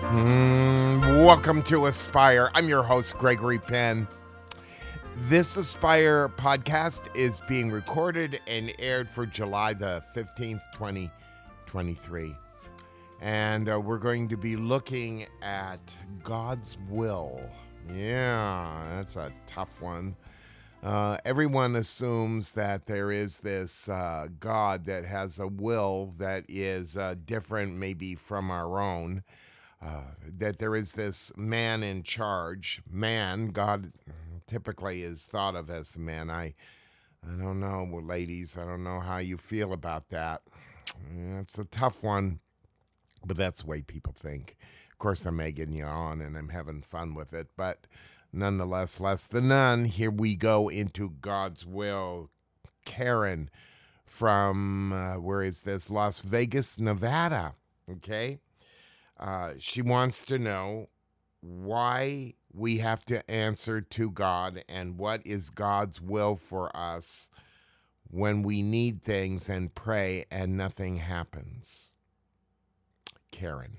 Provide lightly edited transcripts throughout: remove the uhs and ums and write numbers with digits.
Welcome to Aspire. I'm your host, Gregory Penn. This Aspire podcast is being recorded and aired for July the 15th, 2023. And we're going to be looking at God's will. Yeah, that's a tough one. Everyone assumes that there is this God that has a will that is different maybe from our own. That there is this man in charge. Man, God typically is thought of as the man. I don't know, ladies. I don't know how you feel about that. It's a tough one, but that's the way people think. Of course, I'm egging you on and I'm having fun with it, but nonetheless, less than none. Here we go into God's will. Karen from, where is this? Las Vegas, Nevada. Okay. She wants to know why we have to answer to God and what is God's will for us when we need things and pray and nothing happens. Karen.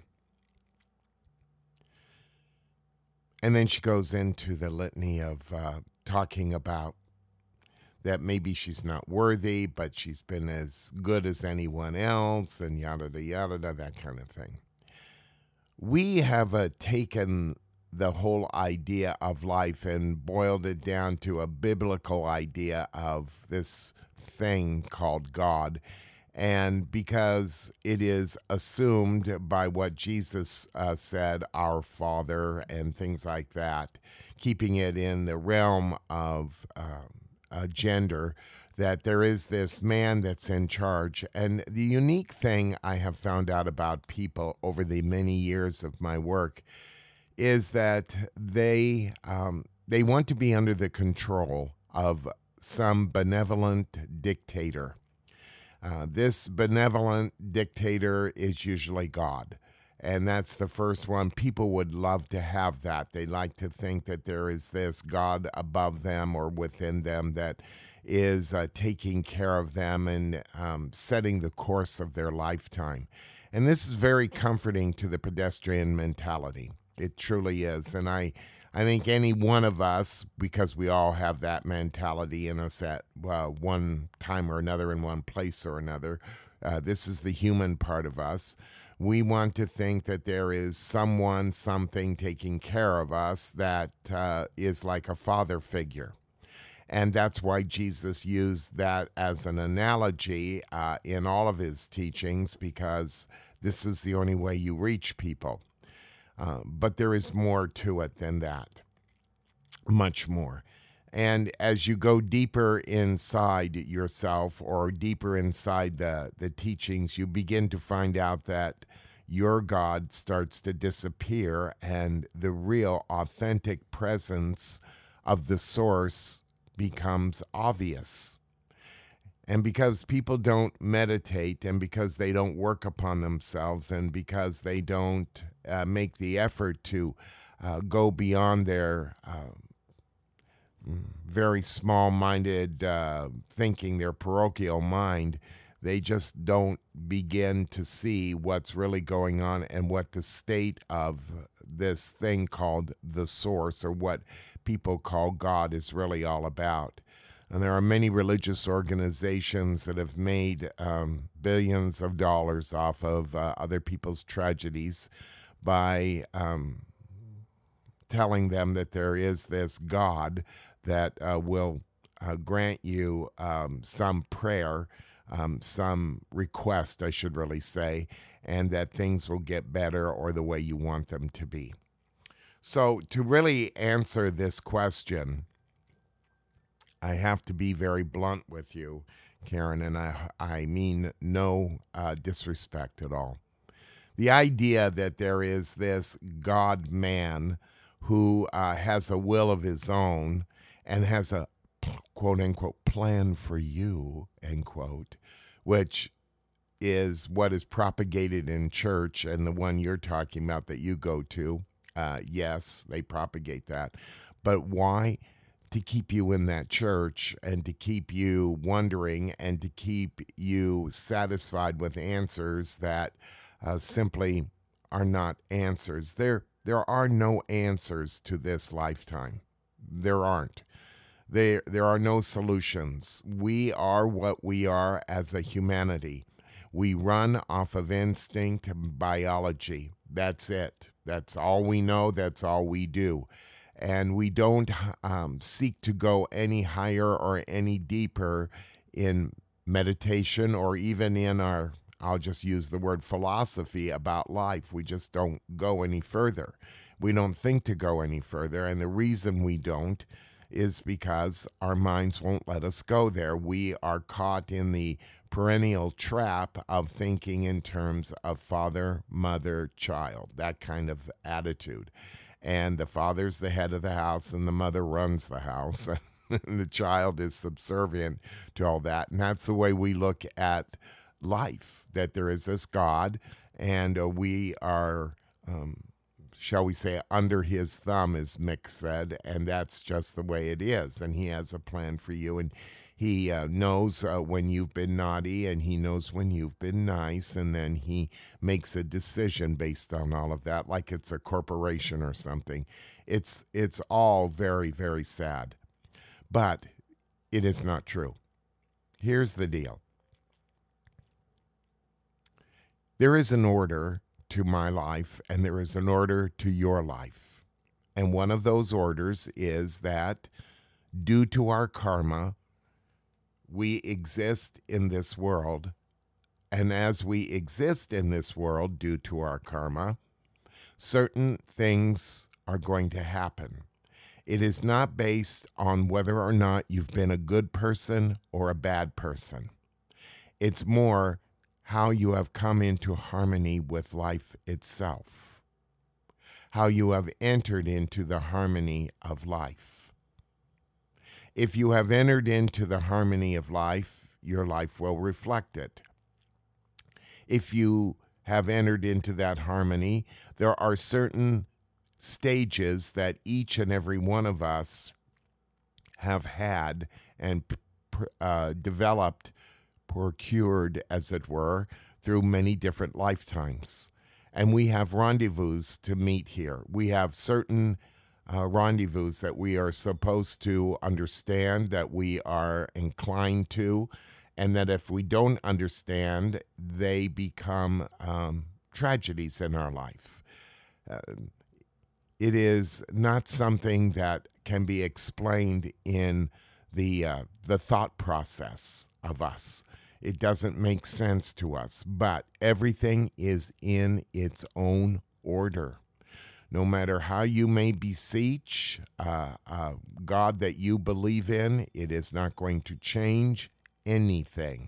And then she goes into the litany of talking about that maybe she's not worthy, but she's been as good as anyone else and yada, yada, yada, that kind of thing. We have taken the whole idea of life and boiled it down to a biblical idea of this thing called God. And because it is assumed by what Jesus said, our Father, and things like that, keeping it in the realm of gender, that there is this man that's in charge. And the unique thing I have found out about people over the many years of my work is that they want to be under the control of some benevolent dictator. This benevolent dictator is usually God. And that's the first one. People would love to have that. They like to think that there is this God above them or within them that is taking care of them and setting the course of their lifetime. And this is very comforting to the pedestrian mentality. It truly is. And I think any one of us, because we all have that mentality in us at one time or another, in one place or another, this is the human part of us. We want to think that there is someone, something taking care of us that is like a father figure. And that's why Jesus used that as an analogy in all of his teachings, because this is the only way you reach people. But there is more to it than that, much more. And as you go deeper inside yourself or deeper inside the teachings, you begin to find out that your God starts to disappear and the real, authentic presence of the source becomes obvious. And because people don't meditate and because they don't work upon themselves and because they don't make the effort to go beyond their very small-minded thinking, their parochial mind, they just don't begin to see what's really going on and what the state of this thing called the source, or what people call God, is really all about. And there are many religious organizations that have made billions of dollars off of other people's tragedies by telling them that there is this God that will grant you some prayer, some request, I should really say, and that things will get better or the way you want them to be. So to really answer this question, I have to be very blunt with you, Karen, and I mean no disrespect at all. The idea that there is this God-man who has a will of his own and has a quote-unquote plan for you, end quote, which is what is propagated in church, and the one you're talking about that you go to, yes, they propagate that. But why? To keep you in that church and to keep you wondering and to keep you satisfied with answers that simply are not answers. There are no answers to this lifetime. There aren't. There are no solutions. We are what we are as a humanity. We run off of instinct and biology. That's it. That's all we know. That's all we do. And we don't seek to go any higher or any deeper in meditation or even in our, I'll just use the word philosophy about life. We just don't go any further. We don't think to go any further. And the reason we don't is because our minds won't let us go there. We are caught in the perennial trap of thinking in terms of father, mother, child, that kind of attitude. And the father's the head of the house and the mother runs the house. And the child is subservient to all that. And that's the way we look at life, that there is this God and we are, shall we say, under his thumb, as Mick said, and that's just the way it is. And he has a plan for you, and he knows when you've been naughty, and he knows when you've been nice, and then he makes a decision based on all of that, like it's a corporation or something. It's all very, very sad, but it is not true. Here's the deal. There is an order to my life, and there is an order to your life. And one of those orders is that due to our karma, we exist in this world. And as we exist in this world due to our karma, certain things are going to happen. It is not based on whether or not you've been a good person or a bad person. It's more how you have come into harmony with life itself, how you have entered into the harmony of life. If you have entered into the harmony of life, your life will reflect it. If you have entered into that harmony, there are certain stages that each and every one of us have had and developed, procured, as it were, through many different lifetimes. And we have rendezvous to meet here. We have certain rendezvous that we are supposed to understand, that we are inclined to, and that if we don't understand, they become tragedies in our life. It is not something that can be explained in the thought process of us. It doesn't make sense to us, but everything is in its own order. No matter how you may beseech God that you believe in, it is not going to change anything.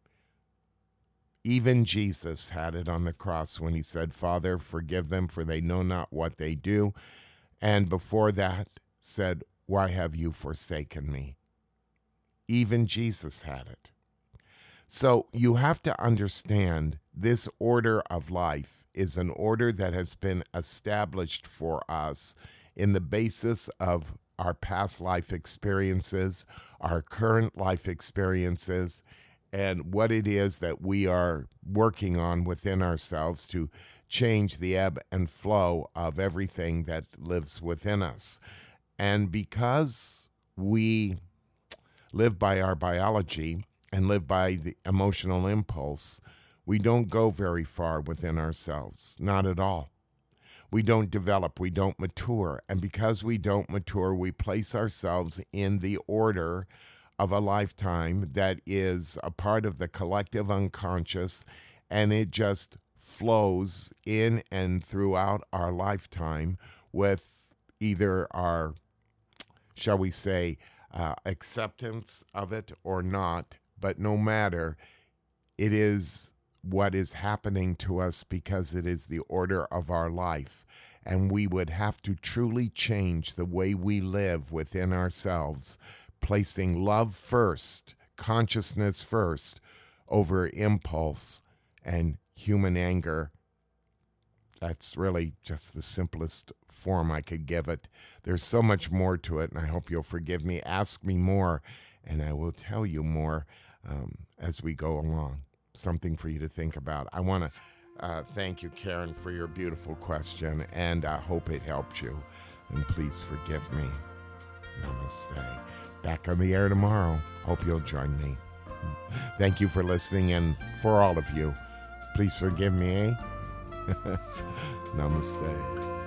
Even Jesus had it on the cross when he said, "Father, forgive them, for they know not what they do." And before that said, "Why have you forsaken me?" Even Jesus had it. So you have to understand this order of life is an order that has been established for us in the basis of our past life experiences, our current life experiences, and what it is that we are working on within ourselves to change the ebb and flow of everything that lives within us. And because we live by our biology and live by the emotional impulse, we don't go very far within ourselves, not at all. We don't develop, we don't mature. And because we don't mature, we place ourselves in the order of a lifetime that is a part of the collective unconscious, and it just flows in and throughout our lifetime with either our, shall we say, acceptance of it or not. But no matter, it is what is happening to us because it is the order of our life. And we would have to truly change the way we live within ourselves, placing love first, consciousness first, over impulse and human anger. That's really just the simplest form I could give it. There's so much more to it, and I hope you'll forgive me. Ask me more, and I will tell you more as we go along. Something for you to think about. I want to Thank you, Karen, for your beautiful question, and I hope it helped you. And please forgive me. Namaste. Back on the air tomorrow. Hope you'll join me. Thank you for listening, and for all of you, please forgive me, eh? Namaste.